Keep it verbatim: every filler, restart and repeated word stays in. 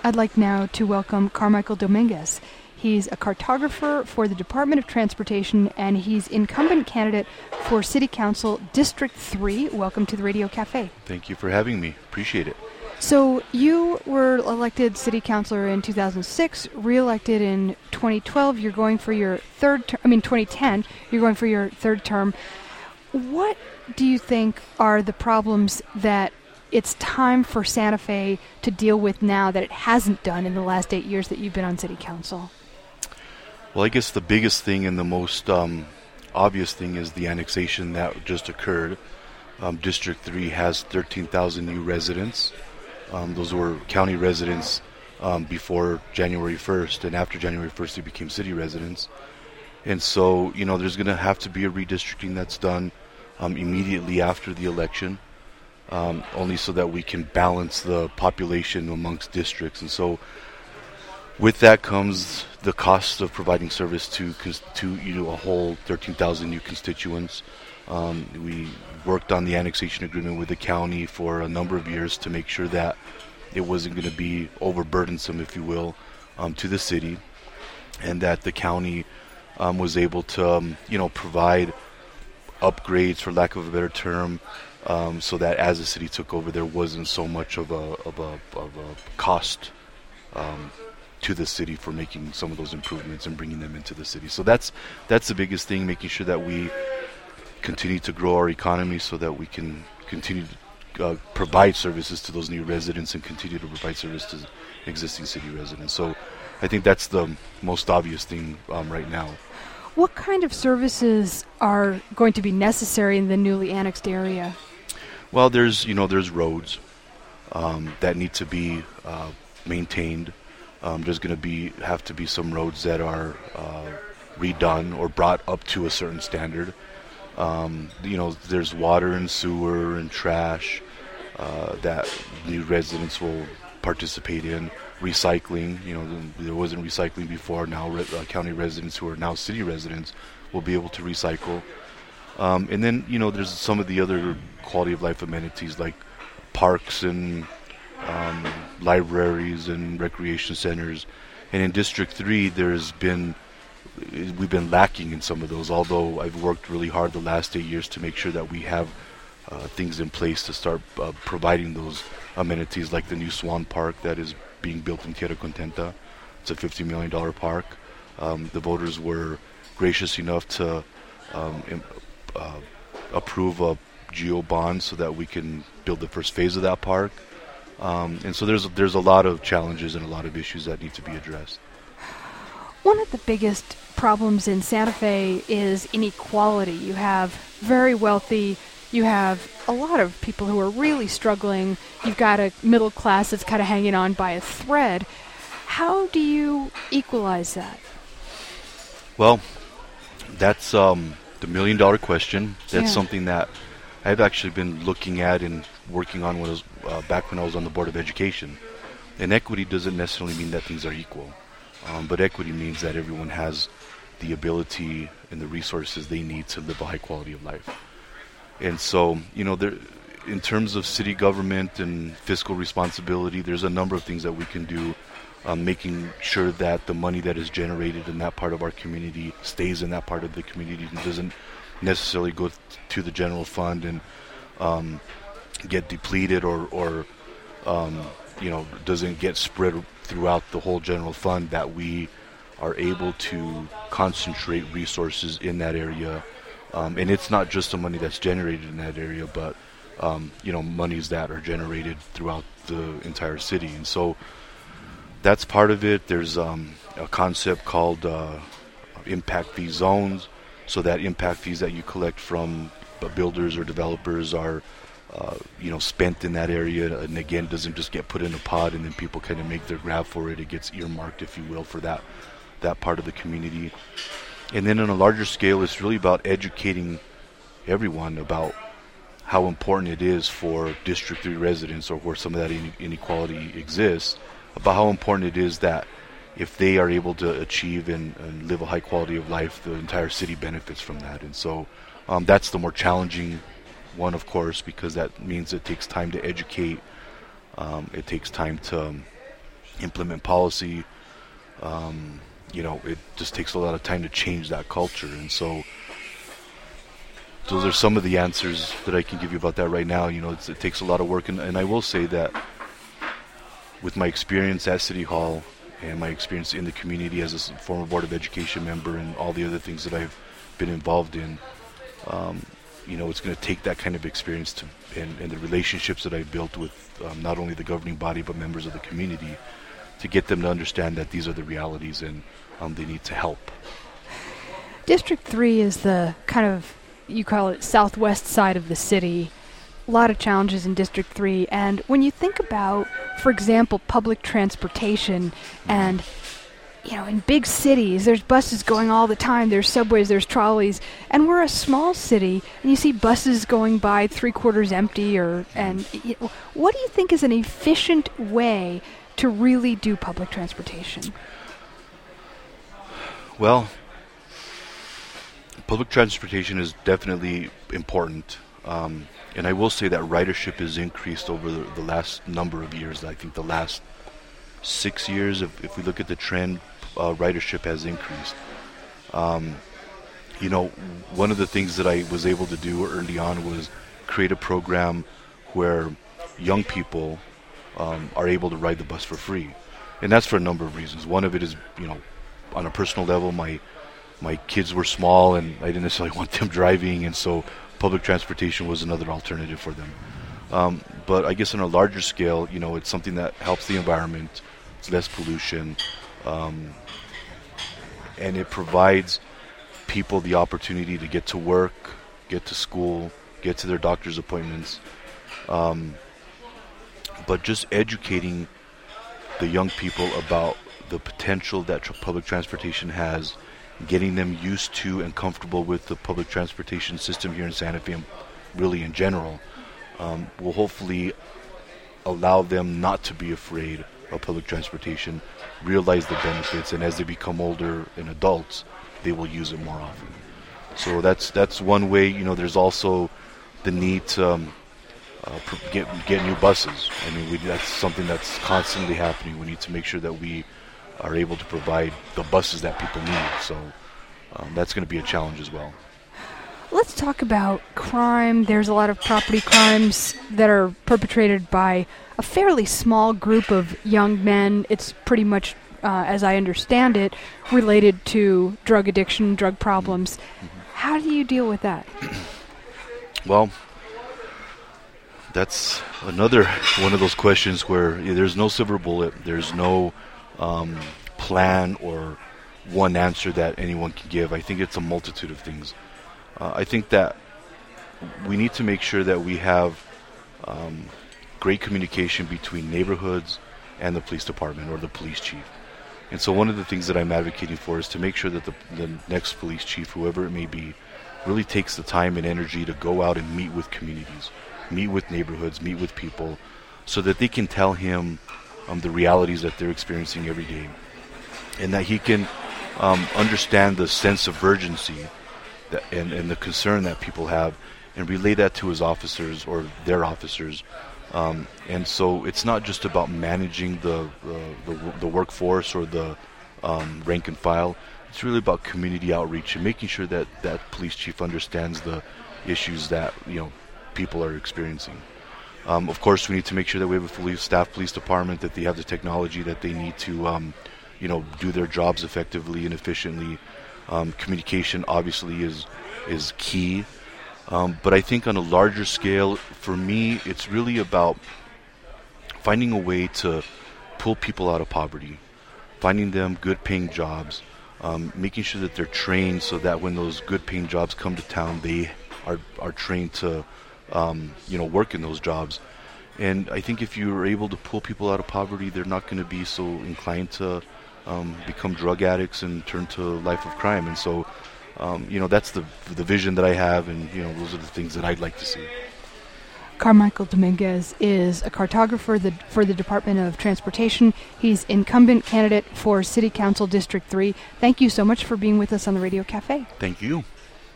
I'd like now to welcome Carmichael Dominguez. He's a cartographer for the Department of Transportation, and he's incumbent candidate for City Council District three. Welcome to the Radio Cafe. Thank you for having me. Appreciate it. So you were elected city councilor in two thousand six, re-elected in twenty twelve. You're going for your third term, I mean twenty ten, you're going for your third term. What do you think are the problems that it's time for Santa Fe to deal with now that it hasn't done in the last eight years that you've been on city council? Well, I guess the biggest thing and the most um, obvious thing is the annexation that just occurred. Um, District three has thirteen thousand new residents. Um, those were county residents um, before January first, and after January first they became city residents. And so, you know, there's going to have to be a redistricting that's done um, immediately after the election, um, only so that we can balance the population amongst districts. And so with that comes the cost of providing service to, to you know, a whole thirteen thousand new constituents. Um, we worked on the annexation agreement with the county for a number of years to make sure that it wasn't going to be overburdensome, if you will, um, to the city, and that the county um, was able to, um, you know, provide upgrades, for lack of a better term, um, so that as the city took over, there wasn't so much of a of a of a cost um, to the city for making some of those improvements and bringing them into the city. So that's that's the biggest thing, making sure that we continue to grow our economy so that we can continue to uh, provide services to those new residents and continue to provide service to existing city residents. So I think that's the most obvious thing um, right now. What kind of services are going to be necessary in the newly annexed area? Well, there's, you know, there's roads um, that need to be uh, maintained. Um, there's going to be have to be some roads that are uh, redone or brought up to a certain standard. Um, you know, there's water and sewer and trash uh, that new residents will participate in. Recycling, you know, there wasn't recycling before. Now re- uh, county residents who are now city residents will be able to recycle. Um, and then, you know, there's some of the other quality of life amenities like parks and um, libraries and recreation centers. And in District three, there's been we've been lacking in some of those, although I've worked really hard the last eight years to make sure that we have uh, things in place to start uh, providing those amenities, like the new Swan Park that is being built in Tierra Contenta. It's a fifty million dollars park. Um, the voters were gracious enough to um, im- uh, approve a geo bond so that we can build the first phase of that park. Um, and so there's there's a lot of challenges and a lot of issues that need to be addressed. One of the biggest problems in Santa Fe is inequality. You have very wealthy, you have a lot of people who are really struggling. You've got a middle class that's kind of hanging on by a thread. How do you equalize that? Well, that's um, the million dollar question. That's Yeah. something that I've actually been looking at and working on when I was, uh, back when I was on the Board of Education. And equity doesn't necessarily mean that things are equal. Um, but equity means that everyone has the ability and the resources they need to live a high quality of life. And so, you know, there, in terms of city government and fiscal responsibility, there's a number of things that we can do, um, making sure that the money that is generated in that part of our community stays in that part of the community and doesn't necessarily go th- to the general fund and um, get depleted or, or um, you know, doesn't get spread throughout the whole general fund, that we are able to concentrate resources in that area. Um, and it's not just the money that's generated in that area, but, um, you know, monies that are generated throughout the entire city. And so that's part of it. There's um, a concept called uh, impact fee zones, so that impact fees that you collect from builders or developers are Uh, you know, spent in that area, and again, doesn't just get put in a pot and then people kind of make their grab for it. It gets earmarked, if you will, for that that part of the community. And then on a larger scale, it's really about educating everyone about how important it is for District three residents, or where some of that in- inequality exists, about how important it is that if they are able to achieve and, and live a high quality of life, the entire city benefits from that. And so um, that's the more challenging one, of course, because that means it takes time to educate. Um, it takes time to um, implement policy. Um, you know, it just takes a lot of time to change that culture. And so those are some of the answers that I can give you about that right now. You know, it's, it takes a lot of work. And, and I will say that with my experience at City Hall and my experience in the community as a s- former Board of Education member and all the other things that I've been involved in, um, you know, it's going to take that kind of experience to and, and the relationships that I've built with um, not only the governing body but members of the community to get them to understand that these are the realities and um, they need to help. District three is the kind of, you call it, southwest side of the city. A lot of challenges in District three. And when you think about, for example, public transportation and, you know, in big cities, there's buses going all the time, there's subways, there's trolleys, and we're a small city, and you see buses going by three quarters empty, or, and you know, what do you think is an efficient way to really do public transportation? Well, public transportation is definitely important. Um, and I will say that ridership has increased over the, the last number of years. I think the last six years, if, if we look at the trend, uh, ridership has increased. Um, you know, one of the things that I was able to do early on was create a program where young people um, are able to ride the bus for free. And that's for a number of reasons. One of it is, you know, on a personal level, my my kids were small and I didn't necessarily want them driving, and so public transportation was another alternative for them. Um, but I guess on a larger scale, you know, it's something that helps the environment, it's less pollution, um, and it provides people the opportunity to get to work, get to school, get to their doctor's appointments. Um, but just educating the young people about the potential that tr- public transportation has, getting them used to and comfortable with the public transportation system here in Santa Fe, and really in general, um, will hopefully allow them not to be afraid of public transportation, realize the benefits, and as they become older and adults, they will use it more often. So that's that's one way. You know, there's also the need to um, uh, pr- get get new buses. I mean, we, that's something that's constantly happening. We need to make sure that we are able to provide the buses that people need. So um, that's going to be a challenge as well. Let's talk about crime. There's a lot of property crimes that are perpetrated by a fairly small group of young men. It's pretty much, uh, as I understand it, related to drug addiction, drug problems. Mm-hmm. How do you deal with that? Well, that's another one of those questions where yeah, there's no silver bullet. There's no um, plan or one answer that anyone can give. I think it's a multitude of things. Uh, I think that we need to make sure that we have um, great communication between neighborhoods and the police department or the police chief. And so one of the things that I'm advocating for is to make sure that the, the next police chief, whoever it may be, really takes the time and energy to go out and meet with communities, meet with neighborhoods, meet with people, so that they can tell him um, the realities that they're experiencing every day, and that he can um, understand the sense of urgency that, and, and the concern that people have, and relay that to his officers or their officers. Um, and so it's not just about managing the uh, the, the workforce or the um, rank and file. It's really about community outreach and making sure that that police chief understands the issues that, you know, people are experiencing. Um, of course, we need to make sure that we have a fully staffed police department, that they have the technology that they need to, um, you know, do their jobs effectively and efficiently. Um, communication obviously is is key. Um, but I think on a larger scale, for me, it's really about finding a way to pull people out of poverty, finding them good-paying jobs, um, making sure that they're trained so that when those good-paying jobs come to town, they are are trained to, um, you know, work in those jobs. And I think if you're able to pull people out of poverty, they're not going to be so inclined to um, become drug addicts and turn to a life of crime. And so, Um, you know, that's the the vision that I have, and, you know, those are the things that I'd like to see. Carmichael Dominguez is a cartographer the, for the Department of Transportation. He's incumbent candidate for City Council District three. Thank you so much for being with us on the Radio Cafe. Thank you.